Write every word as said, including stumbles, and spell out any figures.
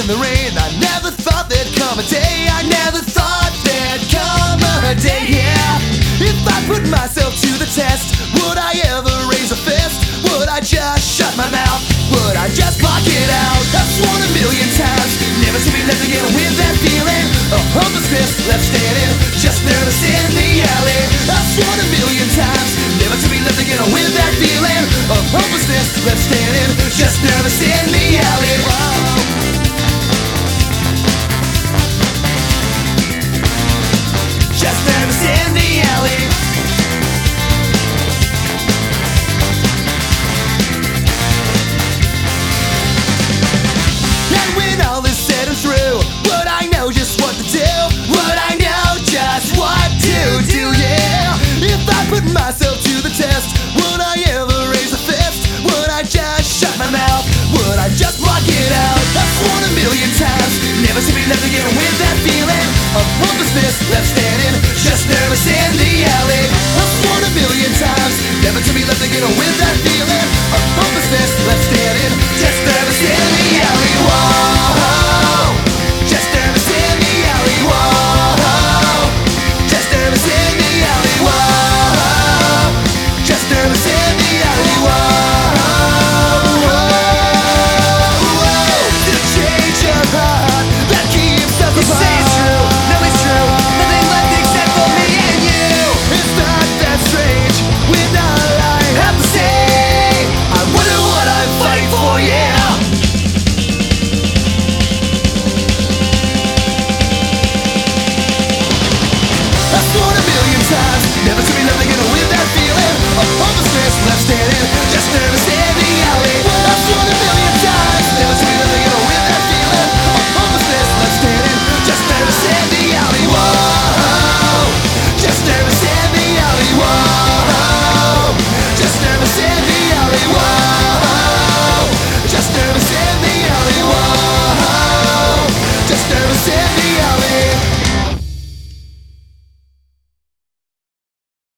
in the rain. I never thought there'd come a day. I never thought there'd come a day, yeah. If I put myself to the test, would I ever raise a fist? Would I just shut my mouth? Would I just block it out? I've sworn a million times never to be left again with that feeling of hopelessness, left standing, just nervous in the alley. I've sworn a million times never to be left again with that feeling of hopelessness, left standing, just nervous in the alley. Whoa. Just nervous in the alley. And when all is said and true, would I know just what to do? Would I know just what to do, yeah? If I put myself to the test, would I ever raise a fist? Would I just shut my mouth? Would I just block it out? I've sworn a million times never to be left again with that feeling of hopelessness, left standing, just nervous in the alley. I've sworn a million times never to be left again with that feeling